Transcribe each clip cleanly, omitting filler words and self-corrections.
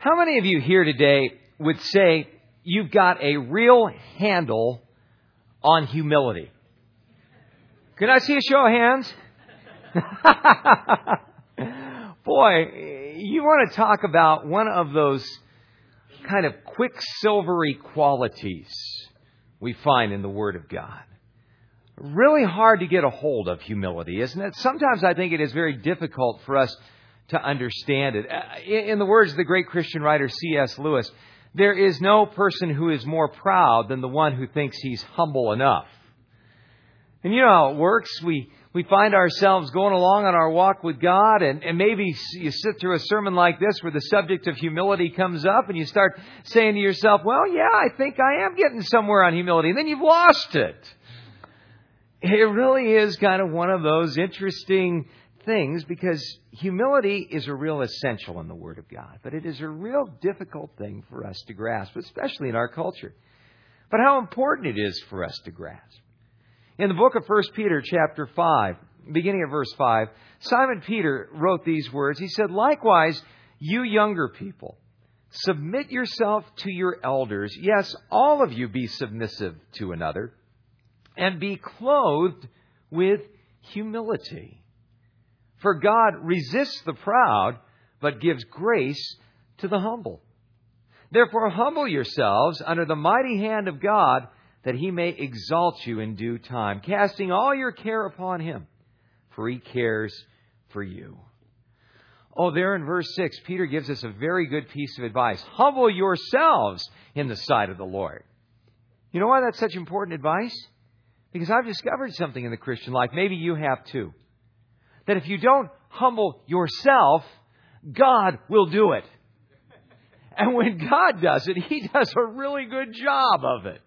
How many of you here today would say you've got a real handle on humility? Can I see a show of hands? Boy, you want to talk about one of those kind of quicksilvery qualities we find in the Word of God. Really hard to get a hold of humility, isn't it? Sometimes I think it is very difficult for us to understand it. In the words of the great Christian writer C.S. Lewis, there is no person who is more proud than the one who thinks he's humble enough. And you know how it works. We find ourselves going along on our walk with God, and maybe you sit through a sermon like this where the subject of humility comes up, and you start saying to yourself, well, yeah, I think I am getting somewhere on humility. And then you've lost it. It really is kind of one of those interesting things, because humility is a real essential in the Word of God. But it is a real difficult thing for us to grasp, especially in our culture. But how important it is for us to grasp. In the book of 1 Peter chapter 5, beginning of verse 5, Simon Peter wrote these words. He said, "Likewise, you younger people, submit yourself to your elders. Yes, all of you be submissive to another, and be clothed with humility. For God resists the proud, but gives grace to the humble. Therefore humble yourselves under the mighty hand of God, that He may exalt you in due time, casting all your care upon Him, for He cares for you." Oh, there in verse 6, Peter gives us a very good piece of advice. Humble yourselves in the sight of the Lord. You know why that's such important advice? Because I've discovered something in the Christian life, maybe you have too, that if you don't humble yourself, God will do it. And when God does it, He does a really good job of it.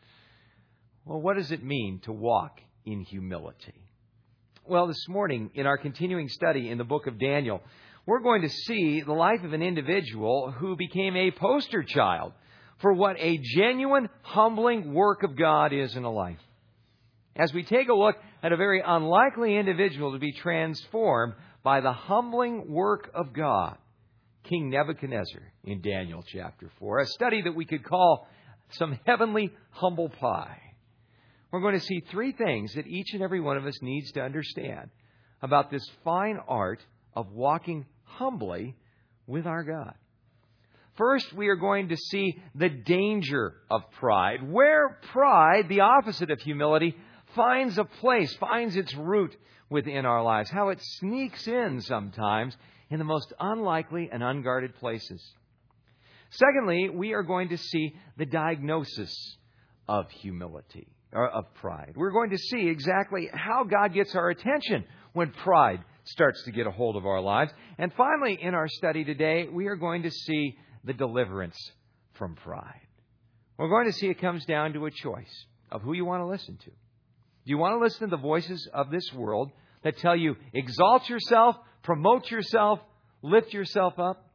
Well, what does it mean to walk in humility? Well, this morning, in our continuing study in the book of Daniel, we're going to see the life of an individual who became a poster child for what a genuine, humbling work of God is in a life. As we take a look at a very unlikely individual to be transformed by the humbling work of God, King Nebuchadnezzar in Daniel chapter 4, a study that we could call some heavenly humble pie. We're going to see three things that each and every one of us needs to understand about this fine art of walking humbly with our God. First, we are going to see the danger of pride, where pride, the opposite of humility, finds a place, finds its root within our lives, how it sneaks in sometimes in the most unlikely and unguarded places. Secondly, we are going to see the diagnosis of humility, or of pride. We're going to see exactly how God gets our attention when pride starts to get a hold of our lives. And finally, in our study today, we are going to see the deliverance from pride. We're going to see it comes down to a choice of who you want to listen to. Do you want to listen to the voices of this world that tell you, exalt yourself, promote yourself, lift yourself up?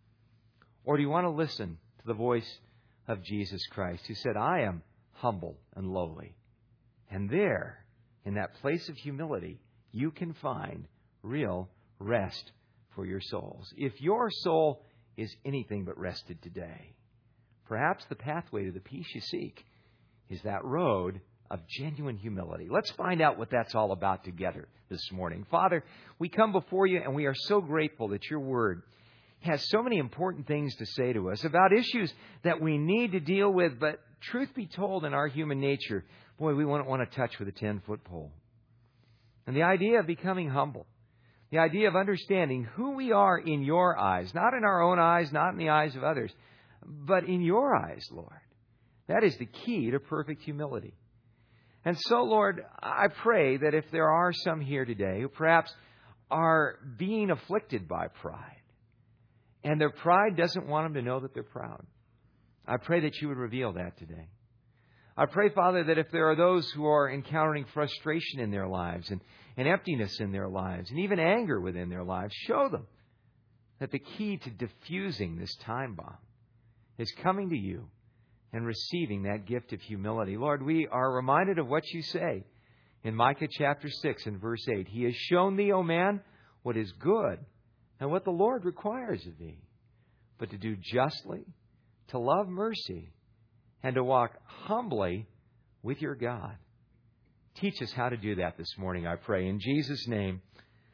Or do you want to listen to the voice of Jesus Christ, who said, "I am humble and lowly"? And there, in that place of humility, you can find real rest for your souls. If your soul is anything but rested today, perhaps the pathway to the peace you seek is that road of genuine humility. Let's find out what that's all about together this morning. Father, we come before you and we are so grateful that your word has so many important things to say to us about issues that we need to deal with. But truth be told, in our human nature, boy, we wouldn't want to touch with a 10-foot pole. And the idea of becoming humble, the idea of understanding who we are in your eyes, not in our own eyes, not in the eyes of others, but in your eyes, Lord. That is the key to perfect humility. And so, Lord, I pray that if there are some here today who perhaps are being afflicted by pride, and their pride doesn't want them to know that they're proud, I pray that you would reveal that today. I pray, Father, that if there are those who are encountering frustration in their lives and emptiness in their lives and even anger within their lives, show them that the key to diffusing this time bomb is coming to you and receiving that gift of humility. Lord, we are reminded of what you say in Micah chapter 6 and verse 8. He has shown thee, O man, what is good and what the Lord requires of thee, but to do justly, to love mercy, and to walk humbly with your God. Teach us how to do that this morning, I pray. In Jesus' name,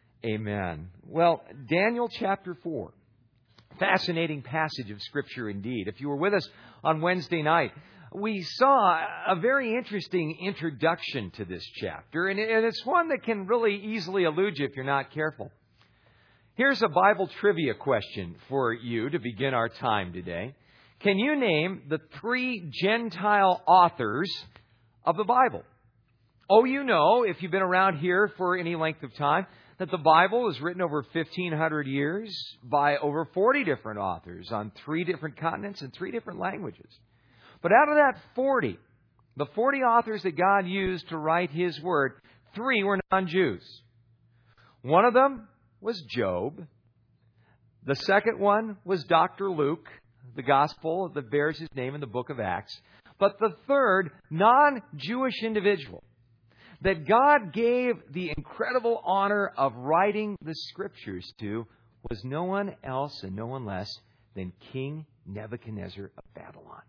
amen. Well, Daniel chapter 4. Fascinating passage of Scripture indeed. If you were with us on Wednesday night, we saw a very interesting introduction to this chapter, and it's one that can really easily elude you if you're not careful. Here's a Bible trivia question for you to begin our time today. Can you name the 3 Gentile authors of the Bible? Oh, you know, if you've been around here for any length of time, that the Bible was written over 1,500 years by over 40 different authors on 3 different continents and 3 different languages. But out of that 40, the 40 authors that God used to write His Word, 3 were non-Jews. One of them was Job. The second one was Dr. Luke, the gospel that bears his name in the book of Acts. But the third non-Jewish individual that God gave the incredible honor of writing the Scriptures to was no one else and no one less than King Nebuchadnezzar of Babylon.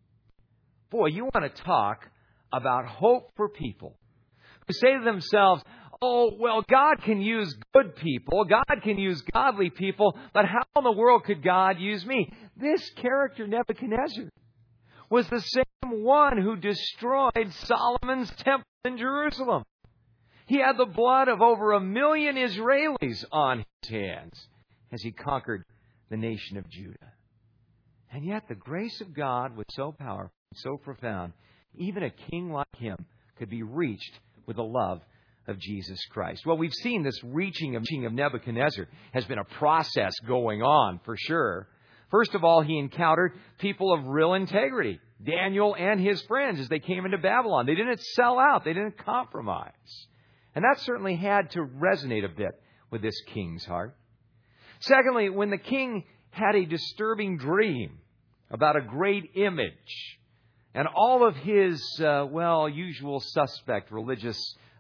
Boy, you want to talk about hope for people who say to themselves, oh, well, God can use good people, God can use godly people, but how in the world could God use me? This character, Nebuchadnezzar, was the same one who destroyed Solomon's temple in Jerusalem. He had the blood of over 1 million Israelis on his hands as he conquered the nation of Judah. And yet the grace of God was so powerful, so profound, even a king like him could be reached with the love of Jesus Christ. Well, we've seen this reaching of Nebuchadnezzar has been a process going on for sure. First of all, he encountered people of real integrity, Daniel and his friends, as they came into Babylon. They didn't sell out. They didn't compromise. And that certainly had to resonate a bit with this king's heart. Secondly, when the king had a disturbing dream about a great image, and all of his, usual suspect religious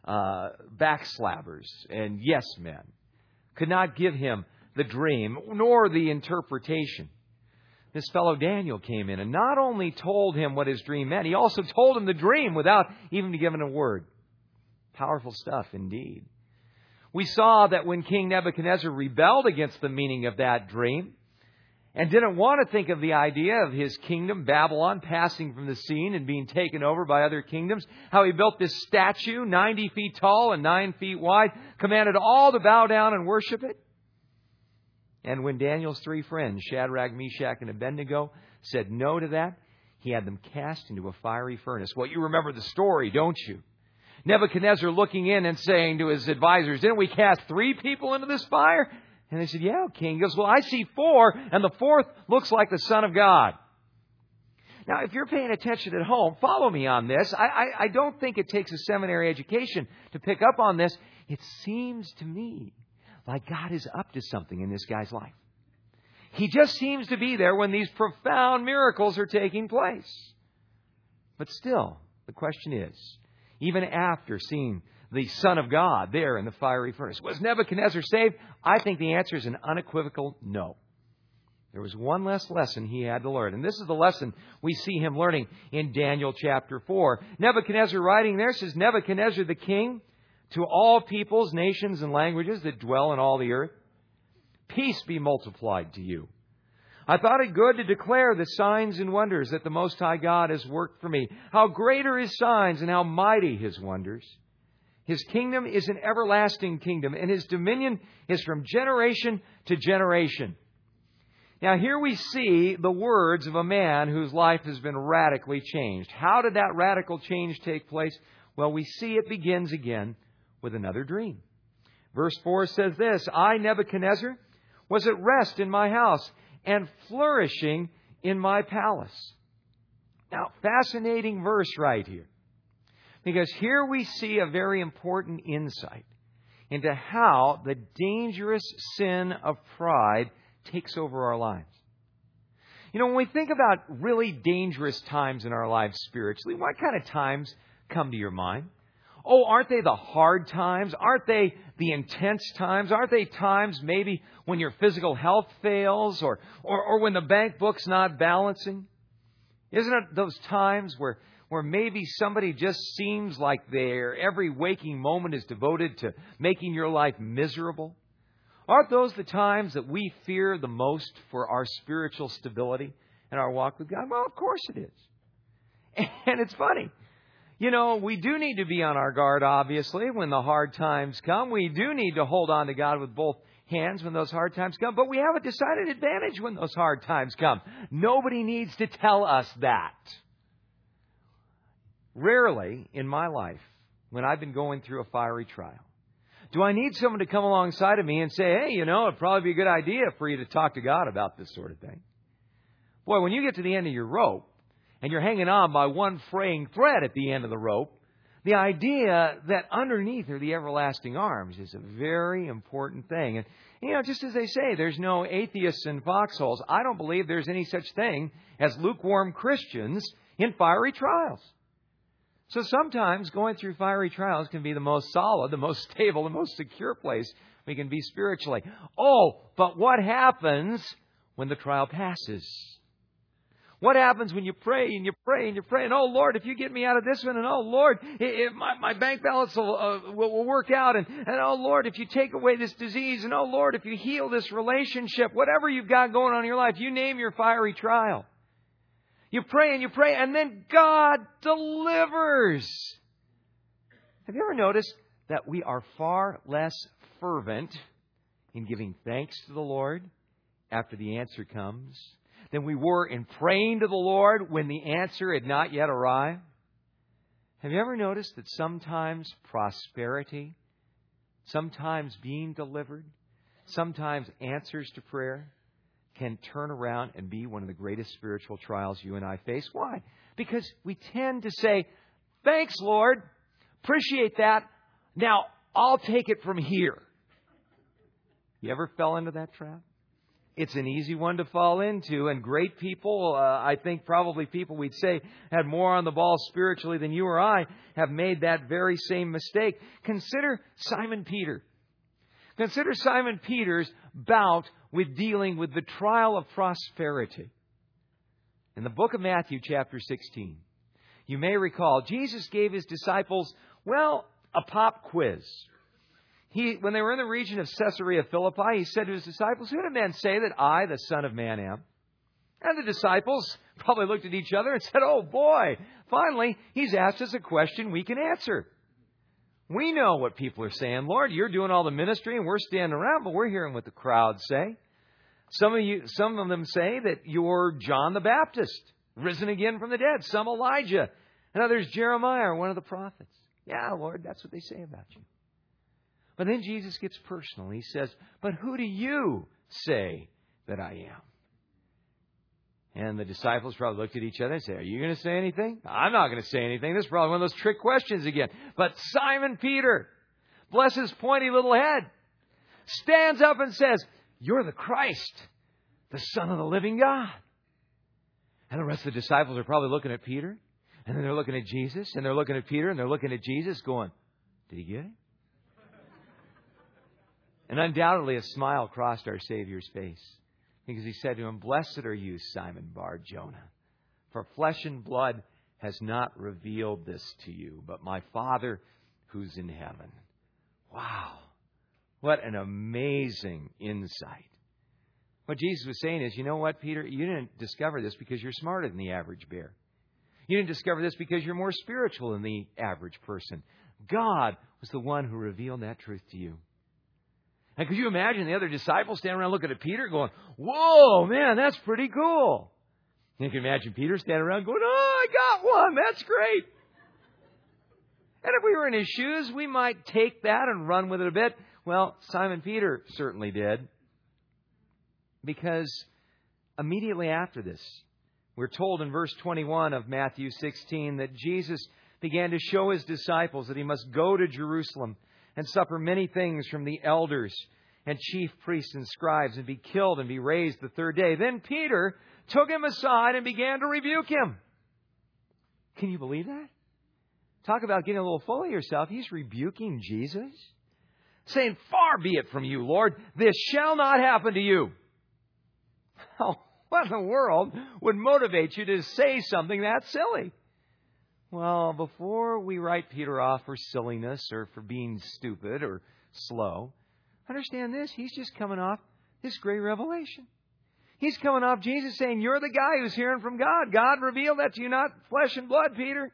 backslabbers and yes men could not give him the dream nor the interpretation, this fellow Daniel came in and not only told him what his dream meant, he also told him the dream without even giving a word. Powerful stuff indeed. We saw that when King Nebuchadnezzar rebelled against the meaning of that dream and didn't want to think of the idea of his kingdom, Babylon, passing from the scene and being taken over by other kingdoms, how he built this statue 90 feet tall and 9 feet wide, commanded all to bow down and worship it. And when Daniel's 3 friends, Shadrach, Meshach, and Abednego, said no to that, he had them cast into a fiery furnace. Well, you remember the story, don't you? Nebuchadnezzar looking in and saying to his advisors, didn't we cast 3 people into this fire? And they said, yeah, King. He goes, well, I see 4, and the 4th looks like the Son of God. Now, if you're paying attention at home, follow me on this. I don't think it takes a seminary education to pick up on this. It seems to me like God is up to something in this guy's life. He just seems to be there when these profound miracles are taking place. But still, the question is, even after seeing the Son of God there in the fiery furnace, was Nebuchadnezzar saved? I think the answer is an unequivocal no. There was one less lesson he had to learn. And this is the lesson we see him learning in Daniel chapter 4. Nebuchadnezzar writing there says, Nebuchadnezzar the king, to all peoples, nations, and languages that dwell in all the earth, peace be multiplied to you. I thought it good to declare the signs and wonders that the Most High God has worked for me. How great are His signs and how mighty His wonders. His kingdom is an everlasting kingdom, and His dominion is from generation to generation. Now, here we see the words of a man whose life has been radically changed. How did that radical change take place? Well, we see it begins again with another dream. Verse 4 says this, I, Nebuchadnezzar, was at rest in my house and flourishing in my palace. Now, fascinating verse right here. Because here we see a very important insight into how the dangerous sin of pride takes over our lives. You know, when we think about really dangerous times in our lives spiritually, what kind of times come to your mind? Oh, aren't they the hard times? Aren't they the intense times? Aren't they times maybe when your physical health fails or when the bank book's not balancing? Isn't it those times where maybe somebody just seems like their every waking moment is devoted to making your life miserable? Aren't those the times that we fear the most for our spiritual stability and our walk with God? Well, of course it is. And it's funny. You know, we do need to be on our guard, obviously, when the hard times come. We do need to hold on to God with both hands when those hard times come. But we have a decided advantage when those hard times come. Nobody needs to tell us that. Rarely in my life, when I've been going through a fiery trial, do I need someone to come alongside of me and say, hey, you know, it'd probably be a good idea for you to talk to God about this sort of thing. Boy, when you get to the end of your rope, and you're hanging on by one fraying thread at the end of the rope, the idea that underneath are the everlasting arms is a very important thing. And, you know, just as they say, there's no atheists in foxholes. I don't believe there's any such thing as lukewarm Christians in fiery trials. So sometimes going through fiery trials can be the most solid, the most stable, the most secure place we can be spiritually. Oh, but what happens when the trial passes? What happens when you pray and you pray and you pray and, oh, Lord, if you get me out of this one, and, oh, Lord, if my bank balance will work out, and, oh, Lord, if you take away this disease, and, oh, Lord, if you heal this relationship, whatever you've got going on in your life, you name your fiery trial. You pray, and then God delivers. Have you ever noticed that we are far less fervent in giving thanks to the Lord after the answer comes than we were in praying to the Lord when the answer had not yet arrived? Have you ever noticed that sometimes prosperity, sometimes being delivered, sometimes answers to prayer can turn around and be one of the greatest spiritual trials you and I face? Why? Because we tend to say, thanks, Lord, appreciate that, now I'll take it from here. You ever fell into that trap? It's an easy one to fall into, and great people, I think probably people we'd say had more on the ball spiritually than you or I, have made that very same mistake. Consider Simon Peter. Consider Simon Peter's bout with dealing with the trial of prosperity. In the book of Matthew, chapter 16, you may recall Jesus gave His disciples, well, a pop quiz. When they were in the region of Caesarea Philippi, He said to His disciples, who do men say that I, the Son of Man, am? And the disciples probably looked at each other and said, oh boy, finally, He's asked us a question we can answer. We know what people are saying. Lord, you're doing all the ministry and we're standing around, but we're hearing what the crowds say. Some of them say that you're John the Baptist, risen again from the dead. Some Elijah. And others Jeremiah or one of the prophets. Yeah, Lord, that's what they say about you. But then Jesus gets personal. He says, but who do you say that I am? And the disciples probably looked at each other and said, are you going to say anything? I'm not going to say anything. This is probably one of those trick questions again. But Simon Peter, bless his pointy little head, stands up and says, you're the Christ, the Son of the living God. And the rest of the disciples are probably looking at Peter, and then they're looking at Jesus, and they're looking at Peter, and they're looking at Jesus going, did he get it? And undoubtedly a smile crossed our Savior's face, because He said to him, blessed are you, Simon Bar-Jonah, for flesh and blood has not revealed this to you, but my Father who's in heaven. Wow. What an amazing insight. What Jesus was saying is, you know what, Peter? You didn't discover this because you're smarter than the average bear. You didn't discover this because you're more spiritual than the average person. God was the one who revealed that truth to you. And could you imagine the other disciples standing around looking at Peter going, whoa, man, that's pretty cool. And you can imagine Peter standing around going, oh, I got one. That's great. And if we were in his shoes, we might take that and run with it a bit. Well, Simon Peter certainly did. Because immediately after this, we're told in verse 21 of Matthew 16 that Jesus began to show His disciples that He must go to Jerusalem and suffer many things from the elders and chief priests and scribes and be killed and be raised the third day. Then Peter took Him aside and began to rebuke Him. Can you believe that? Talk about getting a little full of yourself. He's rebuking Jesus, saying, "Far be it from you, Lord. This shall not happen to you." Oh, what in the world would motivate you to say something that silly? Well, before we write Peter off for silliness or for being stupid or slow, understand this. He's just coming off this great revelation. He's coming off Jesus saying, "You're the guy who's hearing from God. God revealed that to you, not flesh and blood, Peter."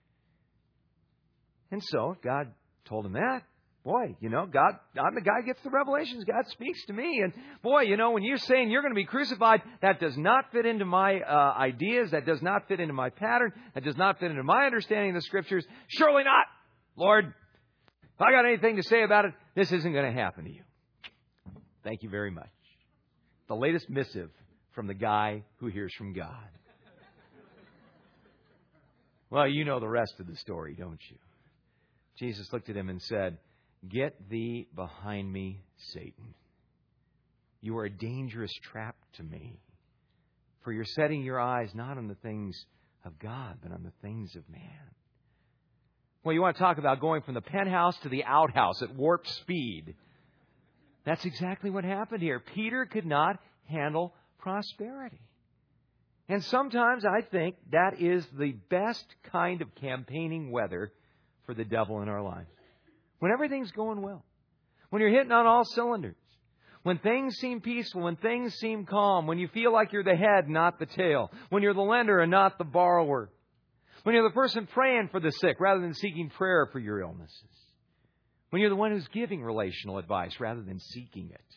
And so, if God told him that, boy, God, I'm the guy who gets the revelations. God speaks to me. And boy, when you're saying you're going to be crucified, that does not fit into my ideas. That does not fit into my pattern. That does not fit into my understanding of the Scriptures. Surely not, Lord. If I got anything to say about it, this isn't going to happen to you. Thank you very much. The latest missive from the guy who hears from God. Well, you know the rest of the story, don't you? Jesus looked at him and said, "Get thee behind me, Satan. You are a dangerous trap to me, for you're setting your eyes not on the things of God, but on the things of man." Well, you want to talk about going from the penthouse to the outhouse at warp speed. That's exactly what happened here. Peter could not handle prosperity. And sometimes I think that is the best kind of campaigning weather for the devil in our lives. When everything's going well. When you're hitting on all cylinders. When things seem peaceful. When things seem calm. When you feel like you're the head, not the tail. When you're the lender and not the borrower. When you're the person praying for the sick rather than seeking prayer for your illnesses. When you're the one who's giving relational advice rather than seeking it.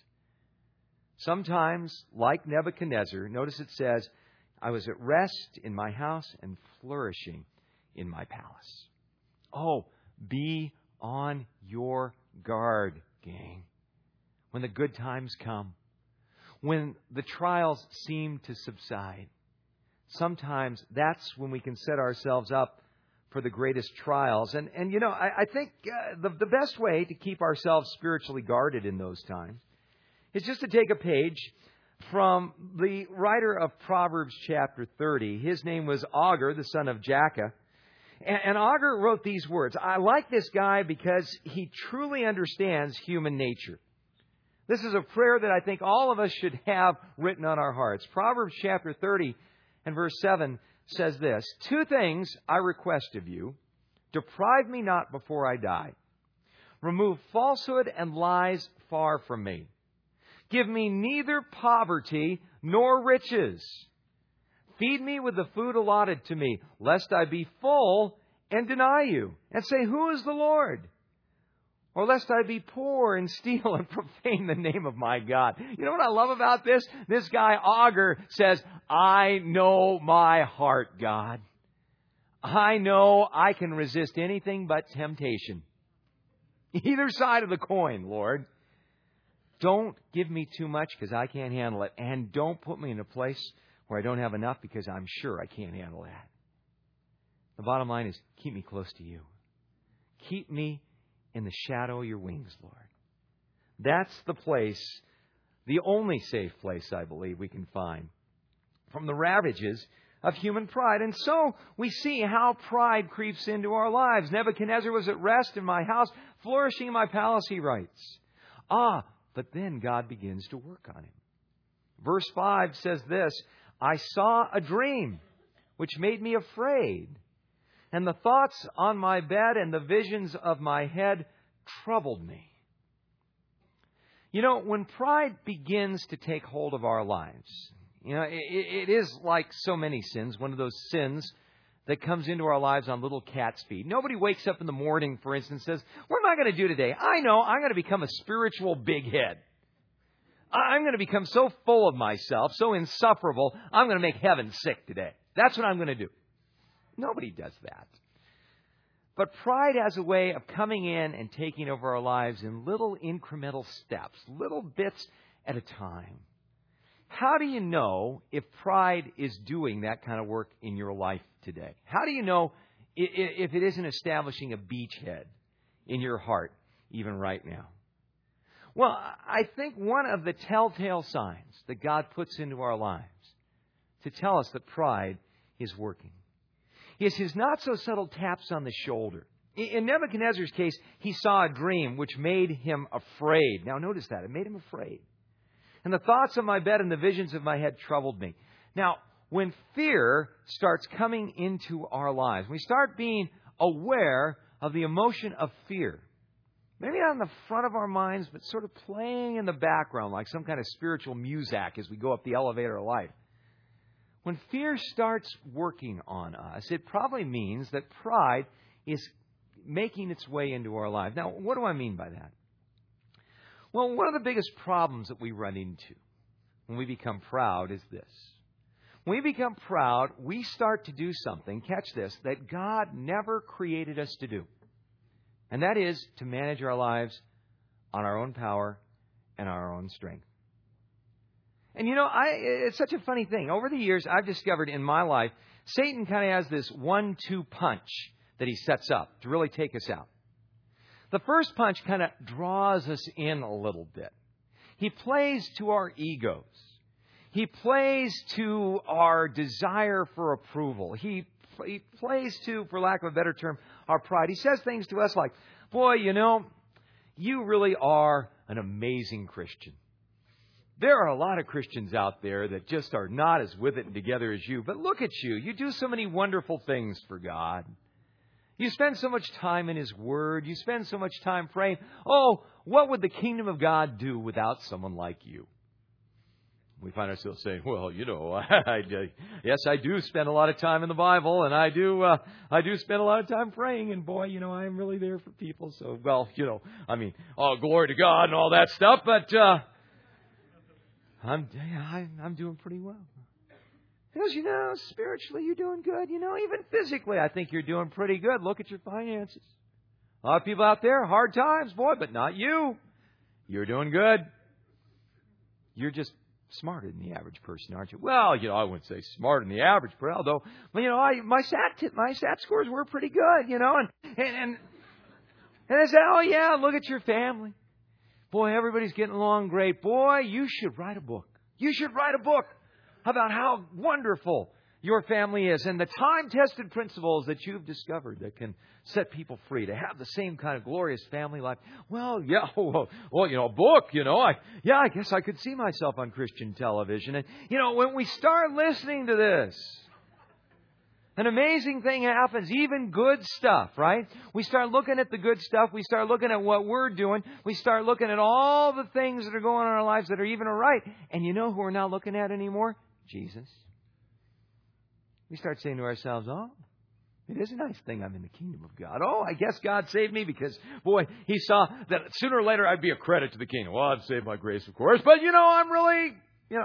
Sometimes, like Nebuchadnezzar, notice it says, "I was at rest in my house and flourishing in my palace." Oh, be on your guard, gang. When the good times come, when the trials seem to subside, sometimes that's when we can set ourselves up for the greatest trials. And I think the best way to keep ourselves spiritually guarded in those times is just to take a page from the writer of Proverbs chapter 30. His name was Agur, the son of Jakeh. And Agur wrote these words. I like this guy because he truly understands human nature. This is a prayer that I think all of us should have written on our hearts. Proverbs chapter 30 and verse 7 says this, "Two things I request of you. Deprive me not before I die. Remove falsehood and lies far from me. Give me neither poverty nor riches. Feed me with the food allotted to me, lest I be full and deny you, and say, 'Who is the Lord?' Or lest I be poor and steal and profane the name of my God." You know what I love about this? This guy, Agur, says, "I know my heart, God. I know I can resist anything but temptation. Either side of the coin, Lord. Don't give me too much because I can't handle it. And don't put me in a place where I don't have enough because I'm sure I can't handle that." The bottom line is, keep me close to you. Keep me in the shadow of your wings, Lord. That's the place, the only safe place, I believe, we can find from the ravages of human pride. And so we see how pride creeps into our lives. Nebuchadnezzar was at rest in my house, flourishing in my palace, he writes. But then God begins to work on him. Verse 5 says this, "I saw a dream which made me afraid, and the thoughts on my bed and the visions of my head troubled me." When pride begins to take hold of our lives, it is like so many sins, one of those sins that comes into our lives on little cat's feet. Nobody wakes up in the morning, for instance, and says, "What am I going to do today? I know I'm going to become a spiritual big head. I'm going to become so full of myself, so insufferable, I'm going to make heaven sick today. That's what I'm going to do." Nobody does that. But pride has a way of coming in and taking over our lives in little incremental steps, little bits at a time. How do you know if pride is doing that kind of work in your life today? How do you know if it isn't establishing a beachhead in your heart, even right now? Well, I think one of the telltale signs that God puts into our lives to tell us that pride is working is his not-so-subtle taps on the shoulder. In Nebuchadnezzar's case, he saw a dream which made him afraid. Now notice that. It made him afraid. And the thoughts of my bed and the visions of my head troubled me. Now, when fear starts coming into our lives, we start being aware of the emotion of fear. Maybe not in the front of our minds, but sort of playing in the background like some kind of spiritual muzak as we go up the elevator of life. When fear starts working on us, it probably means that pride is making its way into our life. Now, what do I mean by that? Well, one of the biggest problems that we run into when we become proud is this. When we become proud, we start to do something, catch this, that God never created us to do. And that is to manage our lives on our own power and our own strength. And it's such a funny thing. Over the years, I've discovered in my life, Satan kind of has this 1-2 punch that he sets up to really take us out. The first punch kind of draws us in a little bit. He plays to our egos. He plays to our desire for approval. He plays to, for lack of a better term, our pride. He says things to us like, boy, you really are an amazing Christian. There are a lot of Christians out there that just are not as with it and together as you. But look at you. You do so many wonderful things for God. You spend so much time in His Word. You spend so much time praying. Oh, what would the kingdom of God do without someone like you? We find ourselves saying, well, yes, I do spend a lot of time in the Bible, and I do spend a lot of time praying, and boy, I am really there for people. So, oh, glory to God and all that stuff, but I'm doing pretty well. Because, spiritually you're doing good. Even physically I think you're doing pretty good. Look at your finances. A lot of people out there, hard times, boy, but not you. You're doing good. You're just smarter than the average person, aren't you? Well, I wouldn't say smarter than the average person, although, my SAT scores were pretty good, and I said, oh yeah, look at your family. Boy, everybody's getting along great. Boy, you should write a book. You should write a book about how wonderful your family is and the time-tested principles that you've discovered that can set people free to have the same kind of glorious family life. Well, yeah, a book, I guess I could see myself on Christian television. And, when we start listening to this, an amazing thing happens, even good stuff, right? We start looking at the good stuff. We start looking at what we're doing. We start looking at all the things that are going on in our lives that are even right. And you know who we're not looking at anymore? Jesus. We start saying to ourselves, oh, it is a nice thing I'm in the kingdom of God. Oh, I guess God saved me because, boy, He saw that sooner or later I'd be a credit to the kingdom. Well, I'm saved by grace, of course, but, I'm really,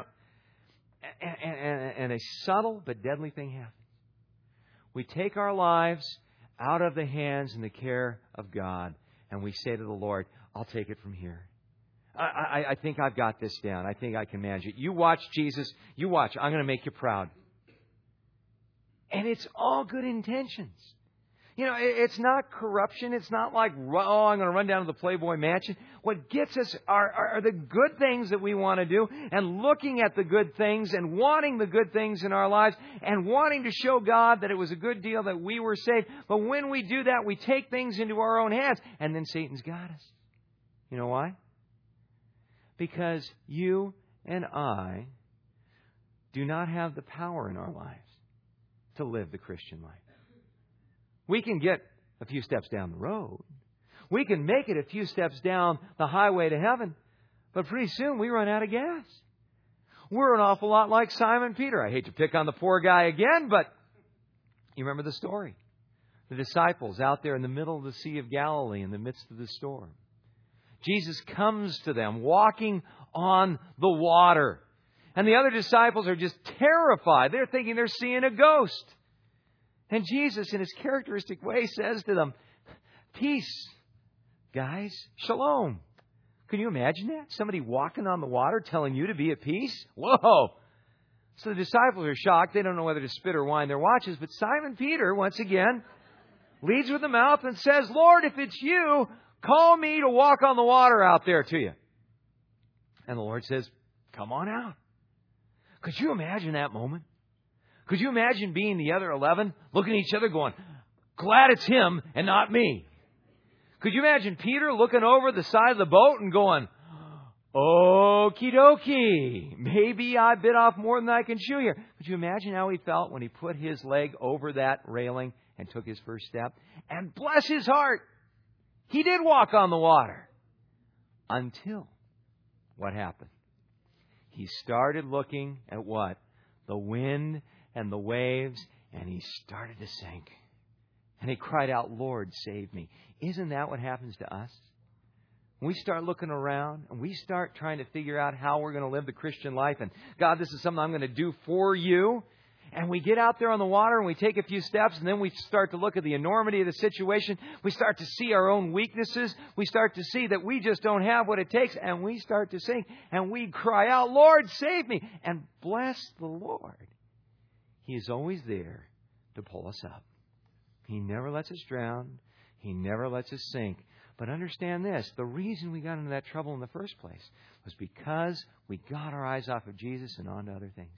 And a subtle but deadly thing happens. We take our lives out of the hands and the care of God, and we say to the Lord, I'll take it from here. I think I've got this down. I think I can manage it. You watch, Jesus. You watch. I'm going to make you proud. And it's all good intentions. It's not corruption. It's not like, oh, I'm going to run down to the Playboy Mansion. What gets us are the good things that we want to do, and looking at the good things and wanting the good things in our lives and wanting to show God that it was a good deal that we were saved. But when we do that, we take things into our own hands, and then Satan's got us. You know why? Because you and I do not have the power in our lives to live the Christian life. We can get a few steps down the road. We can make it a few steps down the highway to heaven. But pretty soon we run out of gas. We're an awful lot like Simon Peter. I hate to pick on the poor guy again, but you remember the story. The disciples out there in the middle of the Sea of Galilee in the midst of the storm. Jesus comes to them walking on the water. And the other disciples are just terrified. They're thinking they're seeing a ghost. And Jesus, in His characteristic way, says to them, peace, guys, shalom. Can you imagine that? Somebody walking on the water telling you to be at peace? Whoa! So the disciples are shocked. They don't know whether to spit or wind their watches. But Simon Peter, once again, leads with the mouth and says, Lord, if it's you, call me to walk on the water out there to you. And the Lord says, come on out. Could you imagine that moment? Could you imagine being the other 11, looking at each other going, glad it's him and not me? Could you imagine Peter looking over the side of the boat and going, okie dokie, maybe I bit off more than I can chew here. Could you imagine how he felt when he put his leg over that railing and took his first step? And bless his heart, he did walk on the water. Until what happened? He started looking at what? The wind and the waves, and he started to sink. And he cried out, Lord, save me. Isn't that what happens to us? When we start looking around and we start trying to figure out how we're going to live the Christian life, and God, this is something I'm going to do for you. And we get out there on the water and we take a few steps, and then we start to look at the enormity of the situation. We start to see our own weaknesses. We start to see that we just don't have what it takes, and we start to sink. And we cry out, Lord, save me. And bless the Lord. He is always there to pull us up. He never lets us drown. He never lets us sink. But understand this, the reason we got into that trouble in the first place was because we got our eyes off of Jesus and onto other things.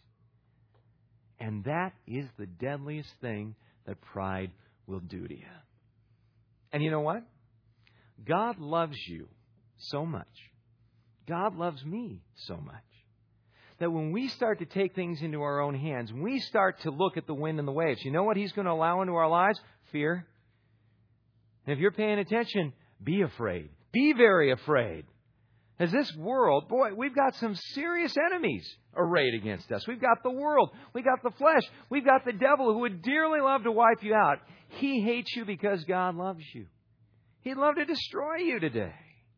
And that is the deadliest thing that pride will do to you. And you know what? God loves you so much. God loves me so much. That when we start to take things into our own hands, when we start to look at the wind and the waves, you know what He's going to allow into our lives? Fear. And if you're paying attention, be afraid. Be very afraid. As this world, boy, we've got some serious enemies arrayed against us. We've got the world. We've got the flesh. We've got the devil who would dearly love to wipe you out. He hates you because God loves you. He'd love to destroy you today.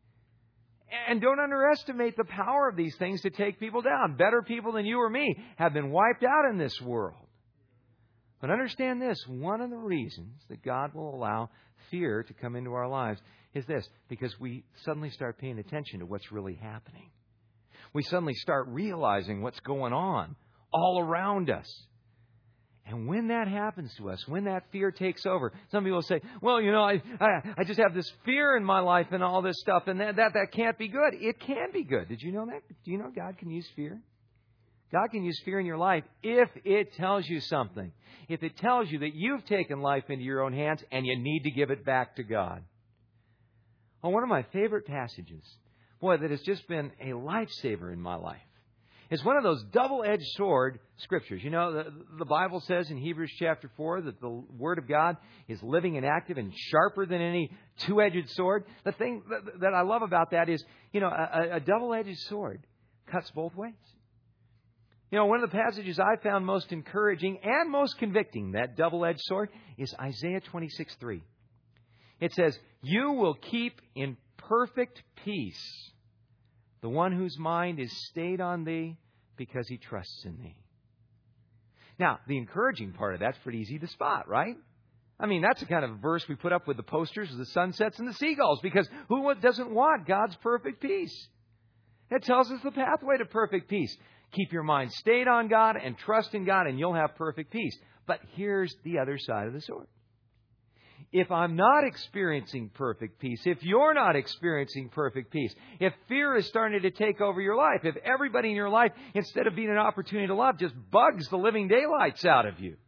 And don't underestimate the power of these things to take people down. Better people than you or me have been wiped out in this world. But understand this, one of the reasons that God will allow fear to come into our lives is this, because we suddenly start paying attention to what's really happening. We suddenly start realizing what's going on all around us. And when that happens to us, when that fear takes over, some people say, well, you know, I just have this fear in my life and all this stuff, and that can't be good. It can be good. Did you know that? Do you know God can use fear? God can use fear in your life if it tells you something. If it tells you that you've taken life into your own hands and you need to give it back to God. Oh, one of my favorite passages, boy, that has just been a lifesaver in my life, is one of those double-edged sword scriptures. You know, the Bible says in Hebrews chapter 4 that the Word of God is living and active and sharper than any two-edged sword. The thing that I love about that is, you know, a double-edged sword cuts both ways. You know, one of the passages I found most encouraging and most convicting, that double-edged sword, is Isaiah 26:3. It says, you will keep in perfect peace the one whose mind is stayed on thee because he trusts in thee. Now, the encouraging part of that's pretty easy to spot, right? I mean, that's the kind of verse we put up with the posters of the sunsets and the seagulls, because who doesn't want God's perfect peace? It tells us the pathway to perfect peace. Keep your mind stayed on God and trust in God, and you'll have perfect peace. But here's the other side of the sword. If I'm not experiencing perfect peace, if you're not experiencing perfect peace, if fear is starting to take over your life, if everybody in your life, instead of being an opportunity to love, just bugs the living daylights out of you,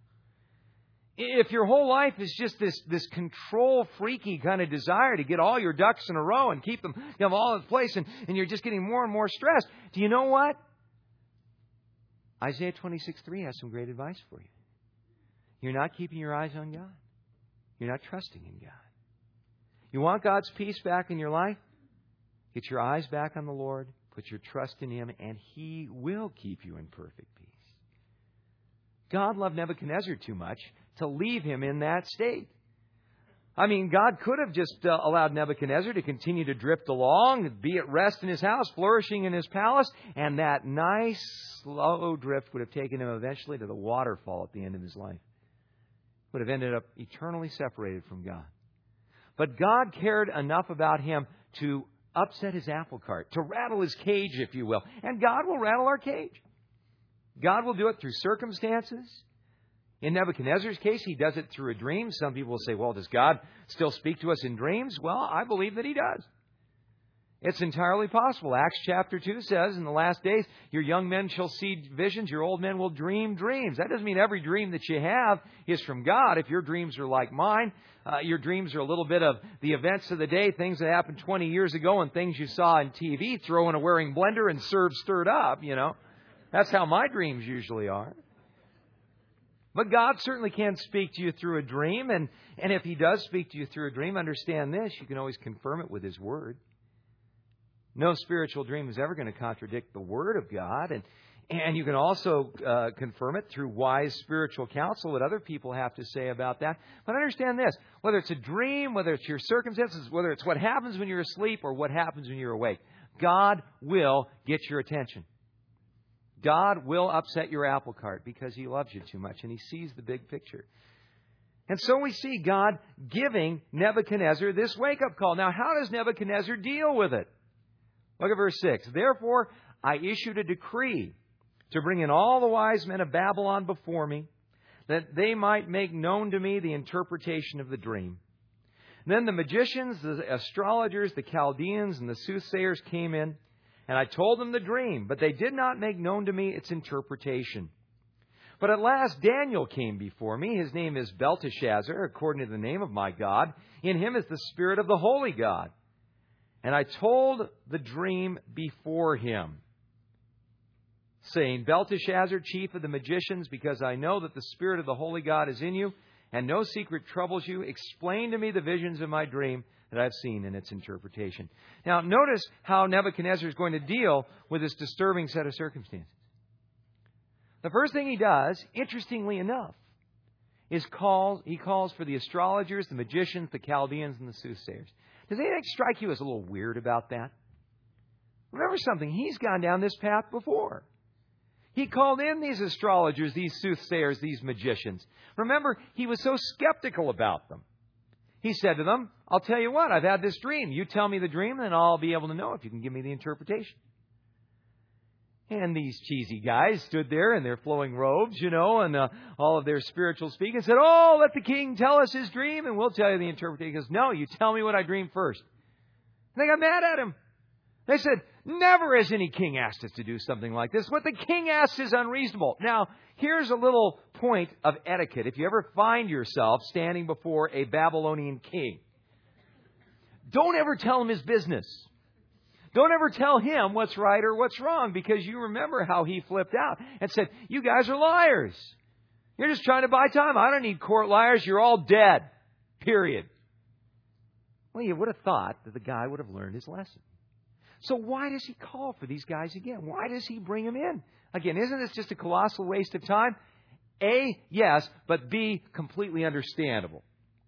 if your whole life is just this control freaky kind of desire to get all your ducks in a row and keep them all in place, and you're just getting more and more stressed, do you know what? Isaiah 26:3 has some great advice for you. You're not keeping your eyes on God. You're not trusting in God. You want God's peace back in your life? Get your eyes back on the Lord. Put your trust in Him, and He will keep you in perfect peace. God loved Nebuchadnezzar too much to leave him in that state. I mean, God could have just allowed Nebuchadnezzar to continue to drift along, be at rest in his house, flourishing in his palace, and that nice, slow drift would have taken him eventually to the waterfall at the end of his life. Would have ended up eternally separated from God. But God cared enough about him to upset his apple cart, to rattle his cage, if you will. And God will rattle our cage. God will do it through circumstances. In Nebuchadnezzar's case, He does it through a dream. Some people will say, well, does God still speak to us in dreams? Well, I believe that He does. It's entirely possible. Acts chapter 2 says, in the last days, your young men shall see visions, your old men will dream dreams. That doesn't mean every dream that you have is from God. If your dreams are like mine, your dreams are a little bit of the events of the day, things that happened 20 years ago and things you saw on TV, throw in a Waring blender and serve stirred up, That's how my dreams usually are. But God certainly can speak to you through a dream. And if He does speak to you through a dream, understand this, you can always confirm it with His Word. No spiritual dream is ever going to contradict the Word of God. And you can also confirm it through wise spiritual counsel, what other people have to say about that. But understand this, whether it's a dream, whether it's your circumstances, whether it's what happens when you're asleep or what happens when you're awake, God will get your attention. God will upset your apple cart because He loves you too much and He sees the big picture. And so we see God giving Nebuchadnezzar this wake-up call. Now, how does Nebuchadnezzar deal with it? Look at verse 6. Therefore, I issued a decree to bring in all the wise men of Babylon before me, that they might make known to me the interpretation of the dream. Then the magicians, the astrologers, the Chaldeans, and the soothsayers came in, and I told them the dream, but they did not make known to me its interpretation. But at last Daniel came before me. His name is Belteshazzar, according to the name of my God. In him is the Spirit of the Holy God. And I told the dream before him, saying, Belteshazzar, chief of the magicians, because I know that the Spirit of the Holy God is in you, and no secret troubles you, explain to me the visions of my dream that I've seen in its interpretation. Now, notice how Nebuchadnezzar is going to deal with this disturbing set of circumstances. The first thing he does, interestingly enough, is he calls for the astrologers, the magicians, the Chaldeans, and the soothsayers. Does anything strike you as a little weird about that? Remember something, he's gone down this path before. He called in these astrologers, these soothsayers, these magicians. Remember, he was so skeptical about them. He said to them, I'll tell you what, I've had this dream. You tell me the dream, and I'll be able to know if you can give me the interpretation. And these cheesy guys stood there in their flowing robes, and all of their spiritual speak, and said, oh, let the king tell us his dream, and we'll tell you the interpretation. He goes, no, you tell me what I dreamed first. And they got mad at him. They said, never has any king asked us to do something like this. What the king asks is unreasonable. Now, here's a little point of etiquette. If you ever find yourself standing before a Babylonian king, don't ever tell him his business. Don't ever tell him what's right or what's wrong, because you remember how he flipped out and said, you guys are liars. You're just trying to buy time. I don't need court liars. You're all dead. Period. Well, you would have thought that the guy would have learned his lesson. So why does he call for these guys again? Why does he bring them in? Again, isn't this just a colossal waste of time? A, yes, but B, completely understandable.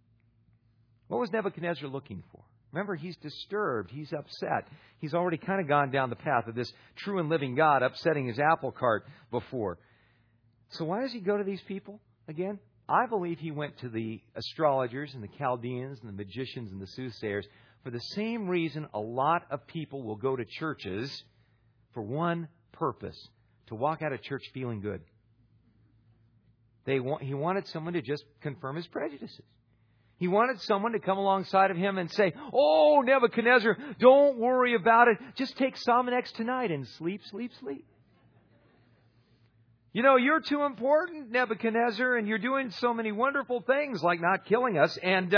What was Nebuchadnezzar looking for? Remember, he's disturbed. He's upset. He's already kind of gone down the path of this true and living God upsetting his apple cart before. So why does he go to these people again? I believe he went to the astrologers and the Chaldeans and the magicians and the soothsayers for the same reason a lot of people will go to churches, for one purpose, to walk out of church feeling good. He wanted someone to just confirm his prejudices. He wanted someone to come alongside of him and say, oh, Nebuchadnezzar, don't worry about it. Just take Sominex tonight and sleep, sleep, sleep. You're too important, Nebuchadnezzar, and you're doing so many wonderful things like not killing us. And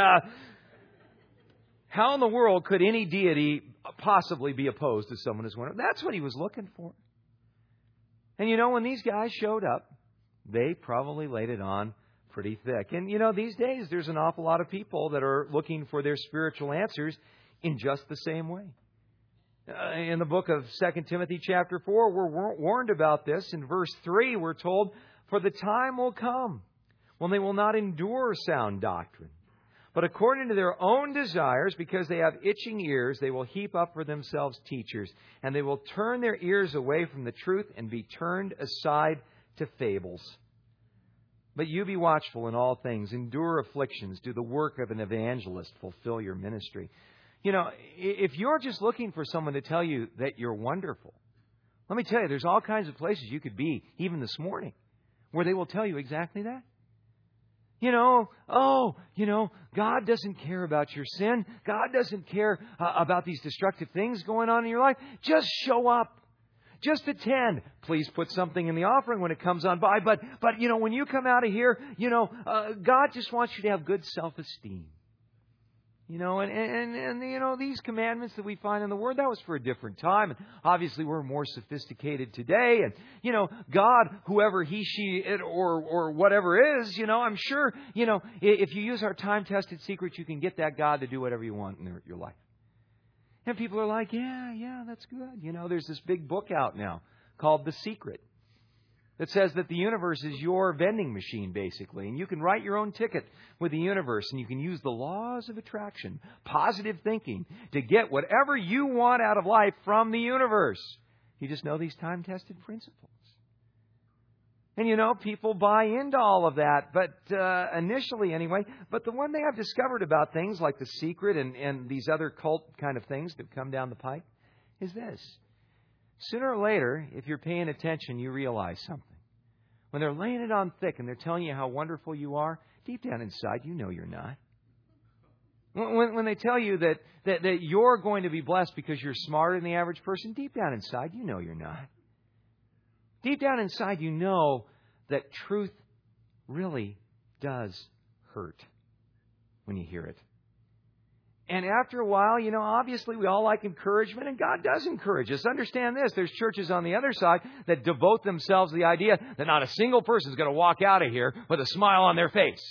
how in the world could any deity possibly be opposed to someone who's wonderful? That's what he was looking for. And when these guys showed up, they probably laid it on pretty thick. And these days there's an awful lot of people that are looking for their spiritual answers in just the same way. In the book of 2 Timothy chapter 4, we're warned about this. In verse 3, we're told, for the time will come when they will not endure sound doctrine, but according to their own desires, because they have itching ears, they will heap up for themselves teachers, and they will turn their ears away from the truth and be turned aside to fables. But you be watchful in all things, endure afflictions, do the work of an evangelist, fulfill your ministry. If you're just looking for someone to tell you that you're wonderful, let me tell you, there's all kinds of places you could be, even this morning, where they will tell you exactly that. God doesn't care about your sin. God doesn't care about these destructive things going on in your life. Just show up. Just attend. Please put something in the offering when it comes on by. But when you come out of here, God just wants you to have good self-esteem. These commandments that we find in the Word, that was for a different time. And obviously, we're more sophisticated today. And, God, whoever he, she, it, or whatever is, I'm sure, if you use our time-tested secrets, you can get that God to do whatever you want in your life. And people are like, yeah, that's good. There's this big book out now called The Secret. That says that the universe is your vending machine, basically. And you can write your own ticket with the universe. And you can use the laws of attraction, positive thinking, to get whatever you want out of life from the universe. You just know these time-tested principles. And people buy into all of that. But initially, anyway. But the one thing I've discovered about things like The Secret and these other cult kind of things that come down the pike is this. Sooner or later, if you're paying attention, you realize something. When they're laying it on thick and they're telling you how wonderful you are, deep down inside, you know you're not. When they tell you that you're going to be blessed because you're smarter than the average person, deep down inside, you know you're not. Deep down inside, you know that truth really does hurt when you hear it. And after a while, obviously we all like encouragement, and God does encourage us. Understand this, there's churches on the other side that devote themselves to the idea that not a single person is going to walk out of here with a smile on their face.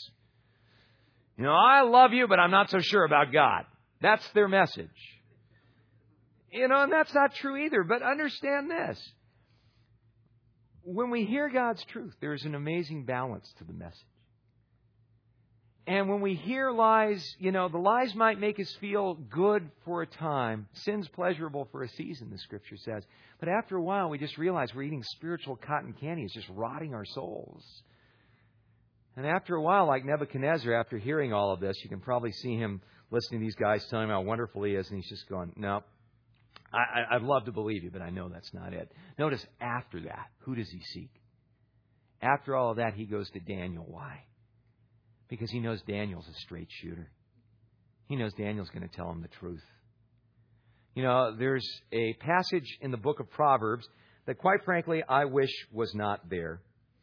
I love you, but I'm not so sure about God. That's their message. And that's not true either, but understand this. When we hear God's truth, there's an amazing balance to the message. And when we hear lies, the lies might make us feel good for a time. Sin's pleasurable for a season, the Scripture says. But after a while, we just realize we're eating spiritual cotton candy. It's just rotting our souls. And after a while, like Nebuchadnezzar, after hearing all of this, you can probably see him listening to these guys telling him how wonderful he is. And he's just going, no, I'd love to believe you, but I know that's not it. Notice after that, who does he seek? After all of that, he goes to Daniel. Why? Because he knows Daniel's a straight shooter. He knows Daniel's going to tell him the truth. There's a passage in the book of Proverbs that, quite frankly, I wish was not there.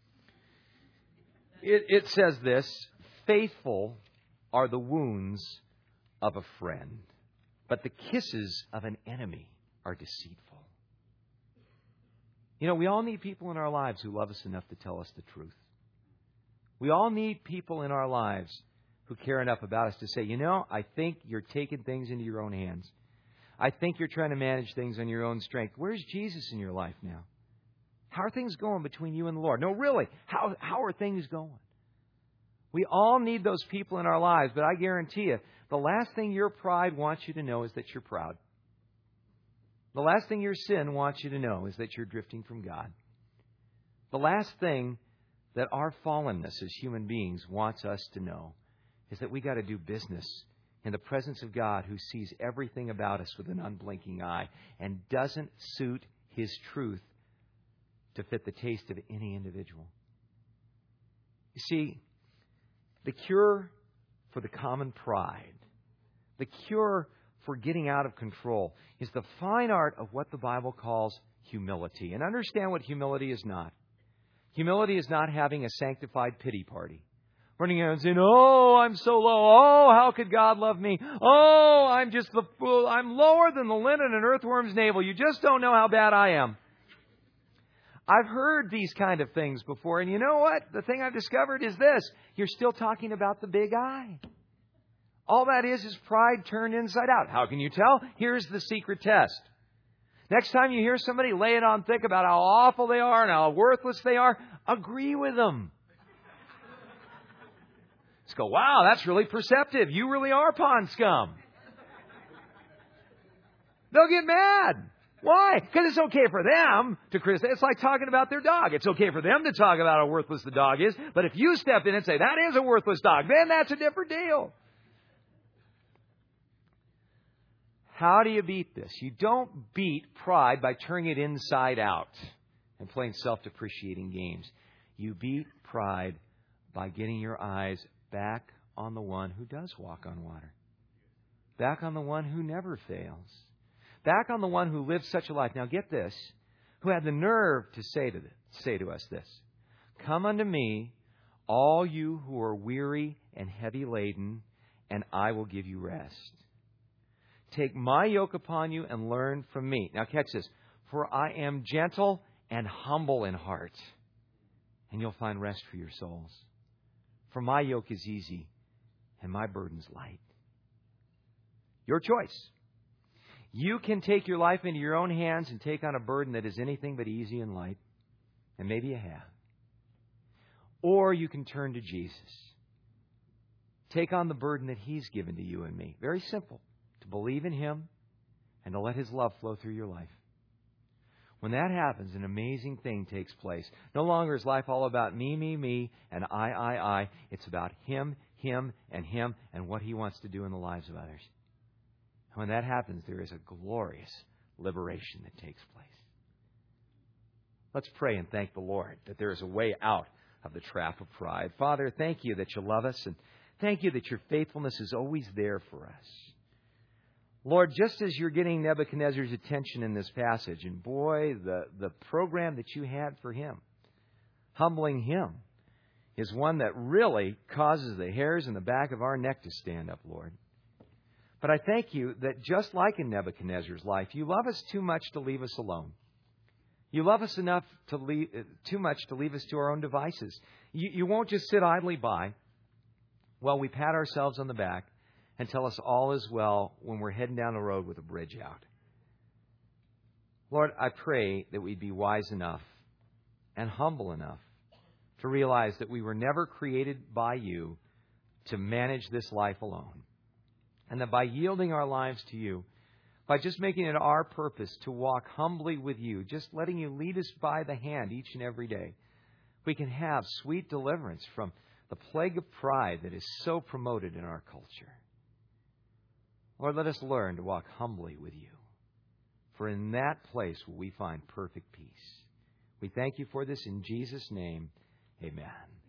It says this, faithful are the wounds of a friend, but the kisses of an enemy are deceitful. We all need people in our lives who love us enough to tell us the truth. We all need people in our lives who care enough about us to say, I think you're taking things into your own hands. I think you're trying to manage things on your own strength. Where's Jesus in your life now? How are things going between you and the Lord? No, really, how are things going? We all need those people in our lives, but I guarantee you, the last thing your pride wants you to know is that you're proud. The last thing your sin wants you to know is that you're drifting from God. The last thing that our fallenness as human beings wants us to know is that we got to do business in the presence of God, who sees everything about us with an unblinking eye and doesn't suit His truth to fit the taste of any individual. You see, the cure for the common pride, the cure for getting out of control, is the fine art of what the Bible calls humility. And understand what humility is not. Humility is not having a sanctified pity party. Running around saying, oh, I'm so low. Oh, how could God love me? Oh, I'm just the fool. I'm lower than the linen and earthworm's navel. You just don't know how bad I am. I've heard these kind of things before. And you know what? The thing I've discovered is this. You're still talking about the big I. All that is pride turned inside out. How can you tell? Here's the secret test. Next time you hear somebody lay it on thick about how awful they are and how worthless they are, agree with them. Just go, wow, that's really perceptive. You really are pond scum. They'll get mad. Why? Because it's okay for them to criticize. It's like talking about their dog. It's okay for them to talk about how worthless the dog is. But if you step in and say, that is a worthless dog, then that's a different deal. How do you beat this? You don't beat pride by turning it inside out and playing self-depreciating games. You beat pride by getting your eyes back on the one who does walk on water. Back on the one who never fails. Back on the one who lived such a life. Now get this. Who had the nerve to say to us this. Come unto me, all you who are weary and heavy laden, and I will give you rest. Take my yoke upon you and learn from me. Now catch this. For I am gentle and humble in heart, and you'll find rest for your souls. For my yoke is easy and my burden's light. Your choice. You can take your life into your own hands and take on a burden that is anything but easy and light. And maybe you have. Or you can turn to Jesus. Take on the burden that He's given to you and me. Very simple. To believe in Him and to let His love flow through your life. When that happens, an amazing thing takes place. No longer is life all about me, and I. It's about Him, and what He wants to do in the lives of others. When that happens, there is a glorious liberation that takes place. Let's pray and thank the Lord that there is a way out of the trap of pride. Father, thank You that You love us, and thank You that Your faithfulness is always there for us. Lord, just as You're getting Nebuchadnezzar's attention in this passage, and boy, the program that You had for him, humbling him, is one that really causes the hairs in the back of our neck to stand up, Lord. But I thank You that just like in Nebuchadnezzar's life, You love us too much to leave us alone. You love us enough too much to leave us to our own devices. You won't just sit idly by while we pat ourselves on the back and tell us all is well when we're heading down the road with a bridge out. Lord, I pray that we'd be wise enough and humble enough to realize that we were never created by You to manage this life alone. And that by yielding our lives to You, by just making it our purpose to walk humbly with You, just letting You lead us by the hand each and every day, we can have sweet deliverance from the plague of pride that is so promoted in our culture. Lord, let us learn to walk humbly with You, for in that place will we find perfect peace. We thank You for this in Jesus' name. Amen.